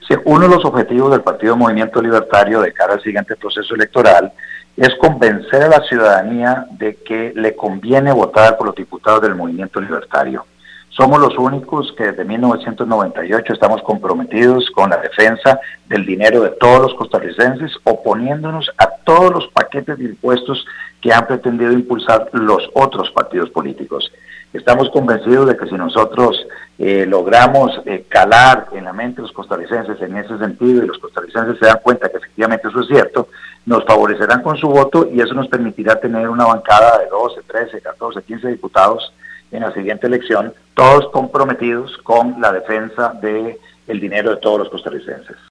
Sí, uno de los objetivos del Partido Movimiento Libertario de cara al siguiente proceso electoral es convencer a la ciudadanía de que le conviene votar por los diputados del Movimiento Libertario. Somos los únicos que desde 1998 estamos comprometidos con la defensa del dinero de todos los costarricenses, oponiéndonos a todos los paquetes de impuestos que han pretendido impulsar los otros partidos políticos. Estamos convencidos de que si nosotros logramos calar en la mente de los costarricenses en ese sentido y los costarricenses se dan cuenta que efectivamente eso es cierto, nos favorecerán con su voto y eso nos permitirá tener una bancada de 12, 13, 14, 15 diputados en la siguiente elección, todos comprometidos con la defensa del dinero de todos los costarricenses.